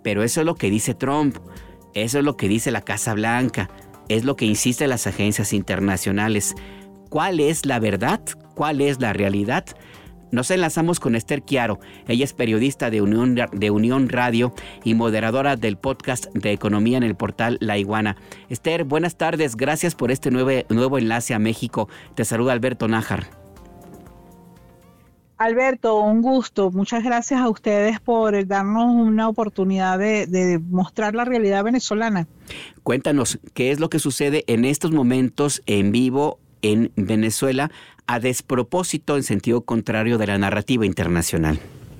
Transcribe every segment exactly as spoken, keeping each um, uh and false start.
Pero eso es lo que dice Trump, eso es lo que dice la Casa Blanca, es lo que insisten las agencias internacionales. ¿Cuál es la verdad? ¿Cuál es la realidad? Nos enlazamos con Esther Chiaro. Ella es periodista de Unión, de Unión Radio y moderadora del podcast de economía en el portal La Iguana. Esther, buenas tardes. Gracias por este nuevo, nuevo enlace a México. Te saluda Alberto Nájar. Alberto, un gusto. Muchas gracias a ustedes por darnos una oportunidad de, de mostrar la realidad venezolana. Cuéntanos, ¿qué es lo que sucede en estos momentos en vivo en Venezuela, a despropósito en sentido contrario de la narrativa internacional?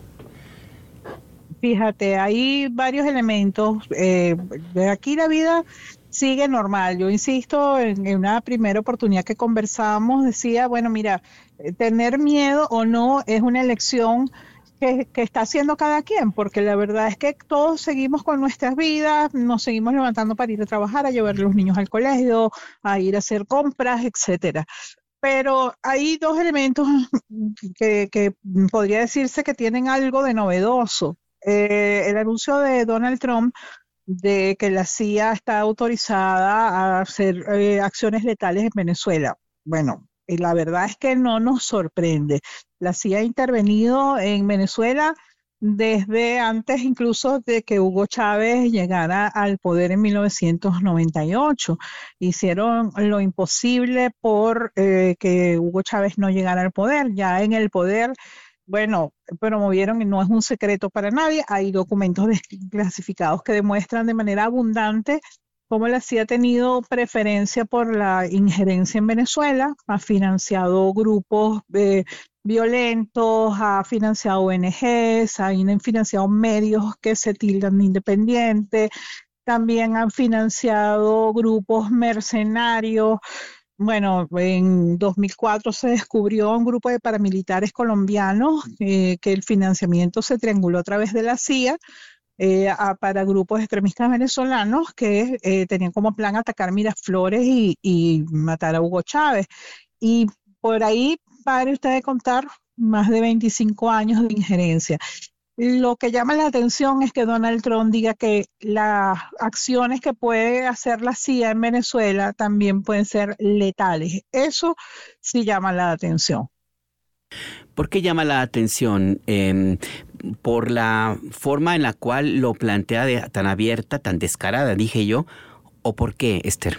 Fíjate, hay varios elementos. Eh, de aquí la vida sigue normal. Yo insisto, en, en una primera oportunidad que conversábamos, decía, bueno, mira, tener miedo o no es una elección que, que está haciendo cada quien, porque la verdad es que todos seguimos con nuestras vidas, nos seguimos levantando para ir a trabajar, a llevar a los niños al colegio, a ir a hacer compras, etcétera. Pero hay dos elementos que, que podría decirse que tienen algo de novedoso. Eh, el anuncio de Donald Trump de que la C I A está autorizada a hacer eh, acciones letales en Venezuela. Bueno, y la verdad es que no nos sorprende. La C I A ha intervenido en Venezuela desde antes incluso de que Hugo Chávez llegara al poder en mil novecientos noventa y ocho. Hicieron lo imposible por eh, que Hugo Chávez no llegara al poder. Ya en el poder, bueno, promovieron, y no es un secreto para nadie, hay documentos desclasificados que demuestran de manera abundante cómo la C I A ha tenido preferencia por la injerencia en Venezuela, ha financiado grupos eh, violentos, ha financiado O N Ges, ha financiado medios que se tildan de independientes, también han financiado grupos mercenarios. Bueno, en dos mil cuatro se descubrió un grupo de paramilitares colombianos eh, que el financiamiento se trianguló a través de la C I A eh, a, para grupos extremistas venezolanos que eh, tenían como plan atacar Miraflores y, y matar a Hugo Chávez. Y por ahí, pare usted de contar, más de veinticinco años de injerencia. Lo que llama la atención es que Donald Trump diga que las acciones que puede hacer la C I A en Venezuela también pueden ser letales. Eso sí llama la atención. ¿Por qué llama la atención? Eh, ¿Por la forma en la cual lo plantea de, tan abierta, tan descarada, dije yo? ¿O por qué, Esther?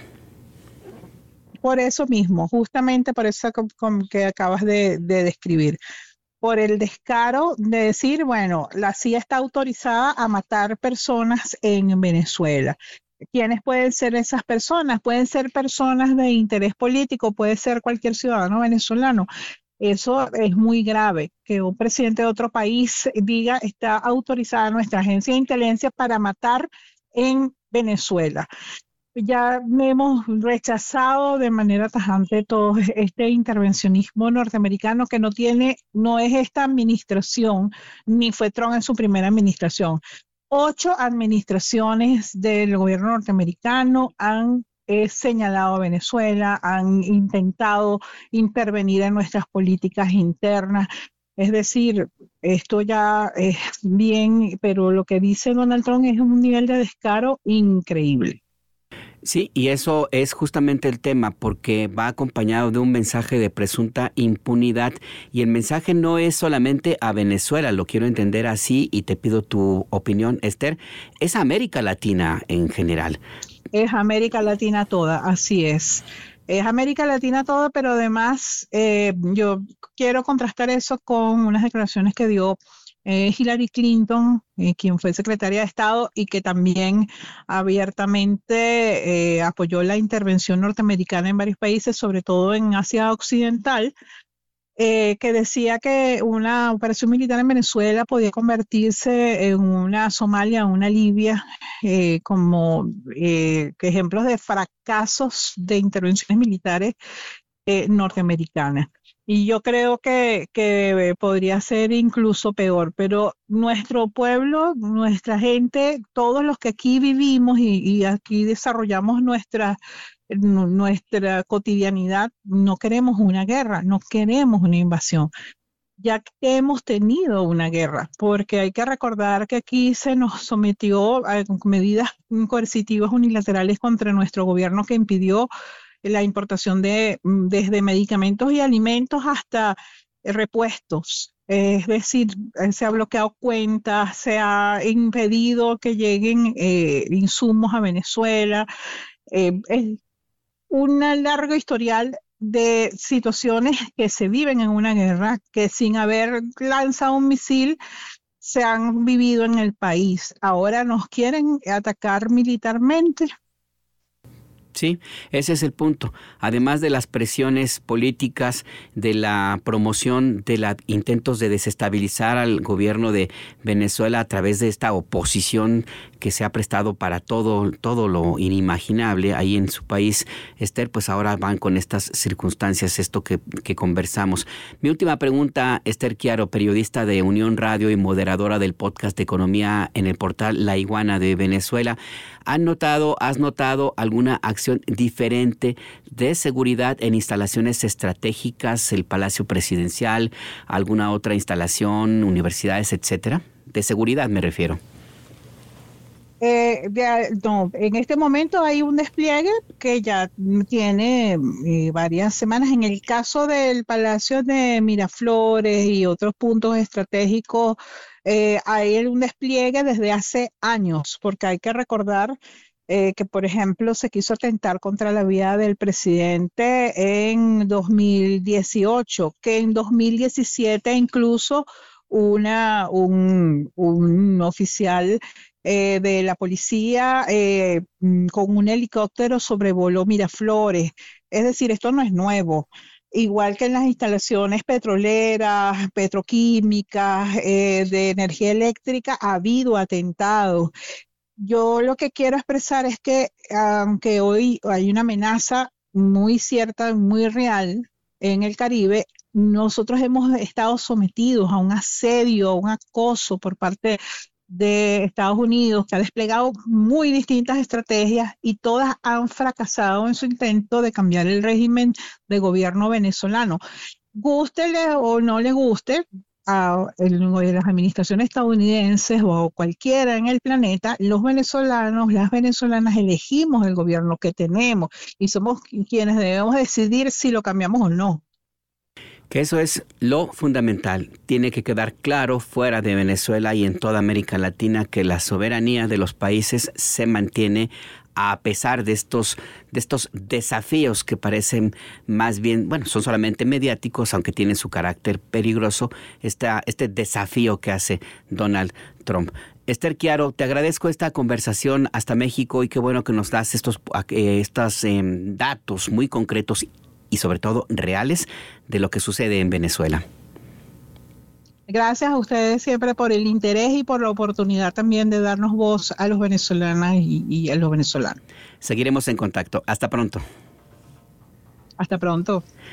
Por eso mismo, justamente por eso que acabas de, de describir. Por el descaro de decir, bueno, la C I A está autorizada a matar personas en Venezuela. ¿Quiénes pueden ser esas personas? Pueden ser personas de interés político, puede ser cualquier ciudadano venezolano. Eso es muy grave, que un presidente de otro país diga está autorizada nuestra agencia de inteligencia para matar en Venezuela. Ya hemos rechazado de manera tajante todo este intervencionismo norteamericano que no tiene, no es esta administración, ni fue Trump en su primera administración. Ocho administraciones del gobierno norteamericano han eh, señalado a Venezuela, han intentado intervenir en nuestras políticas internas. Es decir, esto ya es bien, pero lo que dice Donald Trump es un nivel de descaro increíble. Sí, y eso es justamente el tema, porque va acompañado de un mensaje de presunta impunidad, y el mensaje no es solamente a Venezuela, lo quiero entender así y te pido tu opinión, Esther, es América Latina en general. Es América Latina toda, así es. Es América Latina toda, pero además eh, yo quiero contrastar eso con unas declaraciones que dio Eh, Hillary Clinton, eh, quien fue secretaria de Estado y que también abiertamente eh, apoyó la intervención norteamericana en varios países, sobre todo en Asia Occidental, eh, que decía que una operación militar en Venezuela podía convertirse en una Somalia, una Libia, eh, como eh, ejemplos de fracasos de intervenciones militares eh, norteamericanas. Y yo creo que, que podría ser incluso peor, pero nuestro pueblo, nuestra gente, todos los que aquí vivimos y, y aquí desarrollamos nuestra, nuestra cotidianidad, no queremos una guerra, no queremos una invasión. ya que hemos tenido una guerra, porque hay que recordar que aquí se nos sometió a medidas coercitivas unilaterales contra nuestro gobierno que impidió la importación de desde medicamentos y alimentos hasta repuestos. Es decir, se ha bloqueado cuentas, se ha impedido que lleguen eh, insumos a Venezuela. Eh, es una larga historial de situaciones que se viven en una guerra, que sin haber lanzado un misil se han vivido en el país. Ahora nos quieren atacar militarmente. Sí, ese es el punto. Además de las presiones políticas, de la promoción de los intentos de desestabilizar al gobierno de Venezuela a través de esta oposición que se ha prestado para todo, todo lo inimaginable ahí en su país, Esther, pues ahora van con estas circunstancias, esto que, que conversamos. Mi última pregunta, Esther Chiaro, periodista de Unión Radio y moderadora del podcast de economía en el portal La Iguana de Venezuela. ¿Has notado, has notado alguna acción diferente de seguridad en instalaciones estratégicas, el Palacio Presidencial, alguna otra instalación, universidades, etcétera? De seguridad me refiero. Eh, de, no, en este momento hay un despliegue que ya tiene eh, varias semanas. En el caso del Palacio de Miraflores y otros puntos estratégicos, eh, hay un despliegue desde hace años, porque hay que recordar eh, que, por ejemplo, se quiso atentar contra la vida del presidente en dos mil dieciocho, que en dos mil diecisiete incluso una, un, un oficial Eh, de la policía eh, con un helicóptero sobrevoló Miraflores. Es decir, esto no es nuevo. Igual que en las instalaciones petroleras, petroquímicas, eh, de energía eléctrica, ha habido atentados. Yo lo que quiero expresar es que aunque hoy hay una amenaza muy cierta, muy real en el Caribe, nosotros hemos estado sometidos a un asedio, a un acoso por parte de Estados Unidos, que ha desplegado muy distintas estrategias y todas han fracasado en su intento de cambiar el régimen de gobierno venezolano. Gústele o no le guste a, a las administraciones estadounidenses o a cualquiera en el planeta, los venezolanos, las venezolanas elegimos el gobierno que tenemos y somos quienes debemos decidir si lo cambiamos o no. Que eso es lo fundamental. Tiene que quedar claro fuera de Venezuela y en toda América Latina que la soberanía de los países se mantiene a pesar de estos, de estos desafíos que parecen más bien, bueno, son solamente mediáticos, aunque tienen su carácter peligroso, esta, este desafío que hace Donald Trump. Esther Chiaro, te agradezco esta conversación hasta México y qué bueno que nos das estos, eh, estos eh, datos muy concretos y sobre todo reales de lo que sucede en Venezuela. Gracias a ustedes siempre por el interés y por la oportunidad también de darnos voz a los venezolanas y, y a los venezolanos. Seguiremos en contacto. Hasta pronto. Hasta pronto.